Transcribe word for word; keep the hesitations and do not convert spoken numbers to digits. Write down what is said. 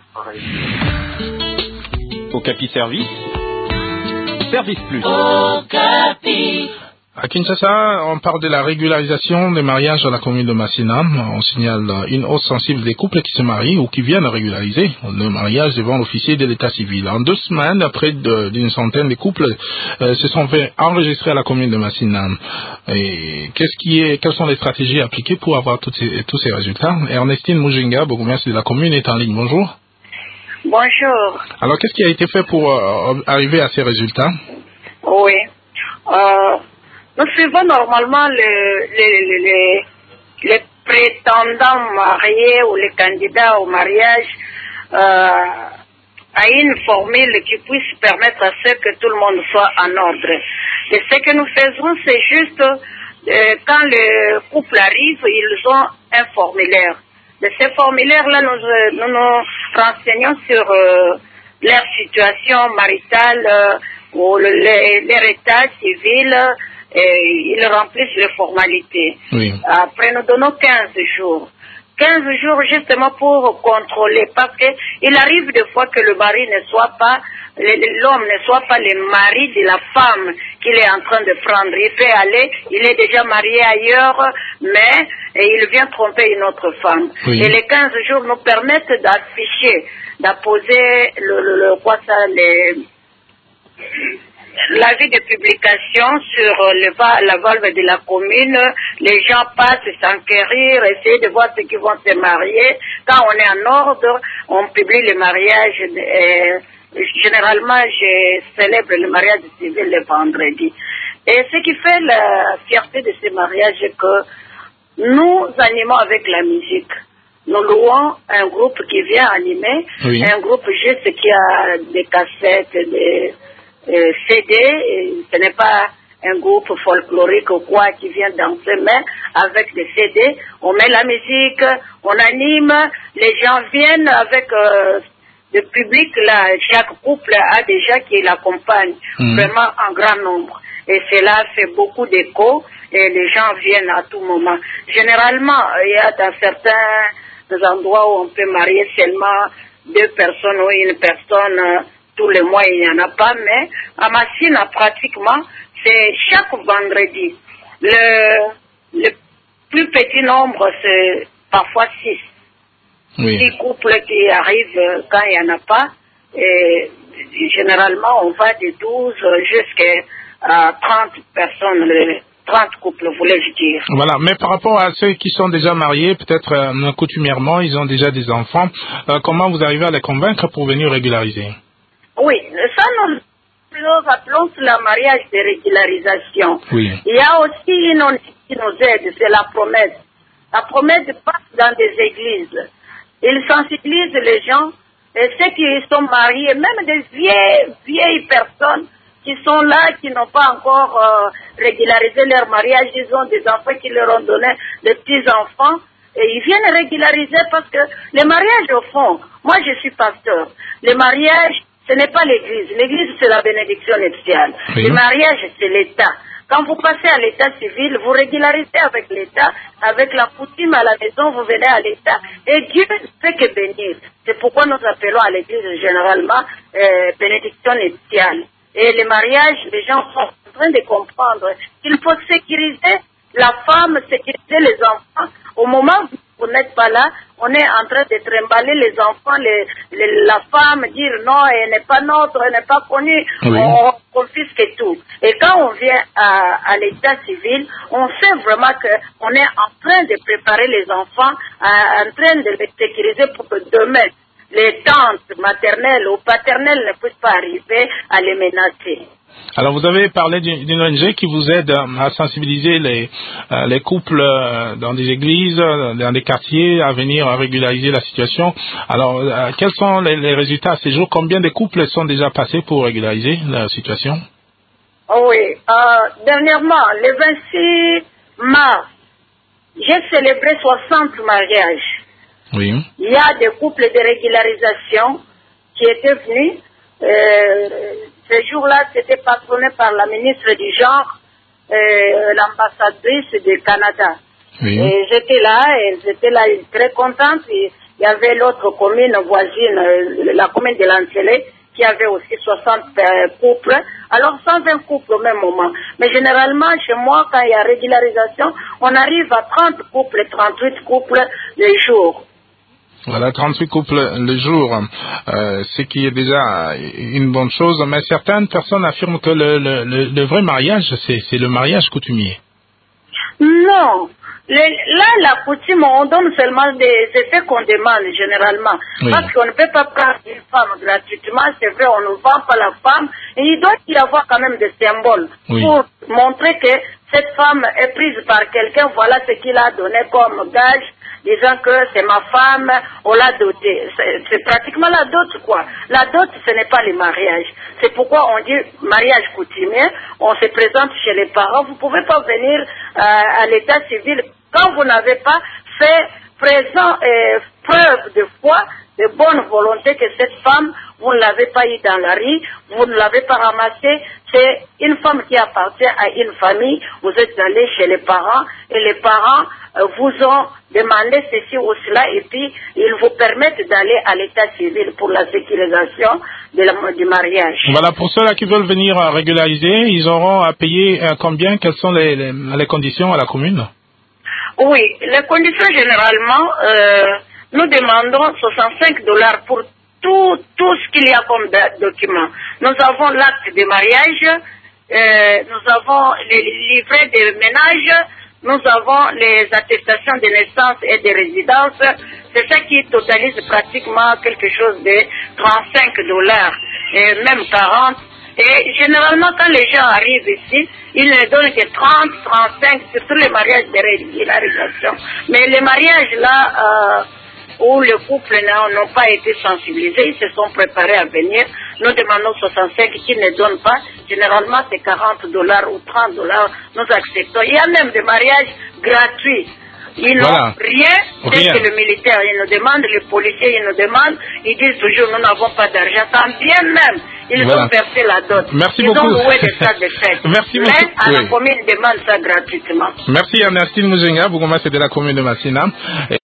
Okapi Service, Service Plus. Okapi. À Kinshasa, on parle de la régularisation des mariages dans la commune de Masina. On signale une hausse sensible des couples qui se marient ou qui viennent régulariser le mariage devant l'officier de l'état civil. En deux semaines, près d'une centaine de couples euh, se sont fait enregistrer à la commune de Masina. Et qu'est-ce qui est, quelles sont les stratégies appliquées pour avoir tous ces, tous ces résultats? Ernestine Mujinga, bourgmestre de la commune, est en ligne. Bonjour. Bonjour. Alors, qu'est-ce qui a été fait pour euh, arriver à ces résultats? Oui. Euh, nous suivons normalement le, les, les, les prétendants mariés ou les candidats au mariage euh, à une formule qui puisse permettre à ce que tout le monde soit en ordre. Et ce que nous faisons, c'est juste euh, quand le couple arrive, ils ont un formulaire. De ces formulaires-là, nous, nous nous renseignons sur euh, leur situation maritale euh, ou le, le, leur état civil, et ils remplissent les formalités. Oui. Après, nous donnons quinze jours. quinze jours justement pour contrôler, parce qu'il arrive des fois que le mari ne soit pas, l'homme ne soit pas le mari de la femme qu'il est en train de prendre. Il peut aller, il est déjà marié ailleurs, mais et il vient tromper une autre femme. Oui. Et les quinze jours nous permettent d'afficher, d'apposer le, le, le, quoi ça, les, l'avis de publication sur le, la valve de la commune. Les gens passent s'enquérir, essayer de voir ceux qui vont se marier. Quand on est en ordre, on publie le mariage. Euh, généralement, je célèbre le mariage civil le vendredi. Et ce qui fait la fierté de ce mariage, c'est que nous animons avec la musique. Nous louons un groupe qui vient animer, oui. Un groupe juste qui a des cassettes, des euh, C D, et ce n'est pas un groupe folklorique ou quoi qui vient danser, mais avec des C D, on met la musique, on anime, les gens viennent avec euh, le public, là, chaque couple a déjà qui l'accompagne, mmh. Vraiment en grand nombre. Et cela fait beaucoup d'écho et les gens viennent à tout moment. Généralement, il y a dans certains endroits où on peut marier seulement deux personnes ou une personne, euh, tous les mois il n'y en a pas, mais à Masina pratiquement, c'est chaque vendredi. Le, le plus petit nombre, c'est parfois six. Oui. Six couples qui arrivent quand il n'y en a pas. Et généralement, on va de douze jusqu'à trente personnes, trente couples, voulais-je dire. Voilà, mais par rapport à ceux qui sont déjà mariés, peut-être euh, coutumièrement, ils ont déjà des enfants, euh, comment vous arrivez à les convaincre pour venir régulariser? Oui, ça nous, nous appelons le mariage de régularisation. Oui. Il y a aussi une onde qui nous aide, c'est la promesse. La promesse passe dans des églises. Ils sensibilisent les gens, et ceux qui sont mariés, même des vieilles, vieilles personnes qui sont là, qui n'ont pas encore euh, régularisé leur mariage, ils ont des enfants qui leur ont donné des petits-enfants, et ils viennent régulariser parce que les mariages, au fond, moi je suis pasteur, les mariages, ce n'est pas l'église, l'église c'est la bénédiction nuptiale, oui. Le mariage c'est l'État. Quand vous passez à l'état civil, vous régularisez avec l'État, avec la coutume à la maison, vous venez à l'État. Et Dieu ne fait que bénir. C'est pourquoi nous appelons à l'église généralement euh, bénédiction nuptiale. Et les mariages, les gens sont en train de comprendre qu'il faut sécuriser la femme, sécuriser les enfants. Au moment où vous n'êtes pas là, on est en train de trimballer les enfants, les, les, la femme, dire non, elle n'est pas notre, elle n'est pas connue, oui. On confisque tout. Et quand on vient à, à l'état civil, on sait vraiment qu'on est en train de préparer les enfants, à, en train de les sécuriser pour que demain, les tantes maternelles ou paternelles ne puissent pas arriver à les menacer. Alors, vous avez parlé d'une O N G qui vous aide à sensibiliser les, euh, les couples dans des églises, dans des quartiers, à venir à régulariser la situation. Alors, euh, quels sont les, les résultats à ces jours? Combien de couples sont déjà passés pour régulariser la situation? Oui, euh, dernièrement, le vingt-six mars, j'ai célébré soixante mariages. Oui. Il y a des couples de régularisation qui étaient venus. Euh, ce jour-là, c'était patronné par la ministre du Genre, euh, l'ambassadrice du Canada. Oui. Et j'étais là, et j'étais là très contente. Et Il y avait l'autre commune voisine, euh, la commune de Lancelé, qui avait aussi soixante euh, couples, alors cent vingt couples au même moment. Mais généralement, chez moi, quand il y a régularisation, on arrive à trente couples, trente-huit couples le jour. Voilà, trente-huit couples le jour, euh, ce qui est déjà une bonne chose, mais certaines personnes affirment que le, le, le, le vrai mariage, c'est le mariage coutumier. Non. Les, là, la coutume, on donne seulement des effets qu'on demande généralement. Oui. Parce qu'on ne peut pas prendre une femme gratuitement, c'est vrai, on ne vend pas la femme. Et il doit y avoir quand même des symboles oui. pour montrer que cette femme est prise par quelqu'un, voilà ce qu'il a donné comme gage, disant que c'est ma femme, on l'a dotée. C'est pratiquement la dot, quoi. La dot, ce n'est pas le mariage. C'est pourquoi on dit mariage coutumier, on se présente chez les parents. Vous ne pouvez pas venir euh, à l'état civil quand vous n'avez pas fait présent euh, preuve de foi, de bonne volonté que cette femme, vous ne l'avez pas eu dans la rue, vous ne l'avez pas ramassée. C'est une femme qui appartient à une famille. Vous êtes allé chez les parents et les parents euh, vous ont demandé ceci ou cela et puis ils vous permettent d'aller à l'état civil pour la sécurisation de la, du mariage. Voilà, pour ceux-là qui veulent venir régulariser, ils auront à payer euh, combien? Quelles sont les, les, les conditions à la commune? Oui, les conditions généralement, euh, nous demandons soixante-cinq dollars pour tout, tout ce qu'il y a comme document. Nous avons l'acte de mariage, euh, nous avons les livrets de ménage, nous avons les attestations de naissance et de résidence. C'est ça qui totalise pratiquement quelque chose de trente-cinq dollars, et même quarante. Et généralement, quand les gens arrivent ici, ils ne donnent que trente, trente-cinq, surtout les mariages de régularisation. Mais les mariages là, euh, où les couples n'ont pas été sensibilisés, ils se sont préparés à venir, nous demandons soixante-cinq, qu'ils ne donnent pas. Généralement, c'est quarante dollars ou trente dollars, nous acceptons. Il y a même des mariages gratuits. Ils n'ont voilà. rien, dès que le militaire il nous demande, les policiers ils nous demandent, ils disent toujours nous n'avons pas d'argent, tant bien même, ils voilà. ont versé la dot. Merci ils beaucoup. ont loué des salles de fête. Merci Mais beaucoup. à oui. la commune demande ça gratuitement. Merci Ernestine Muzenga, vous commencez de la commune de Massina.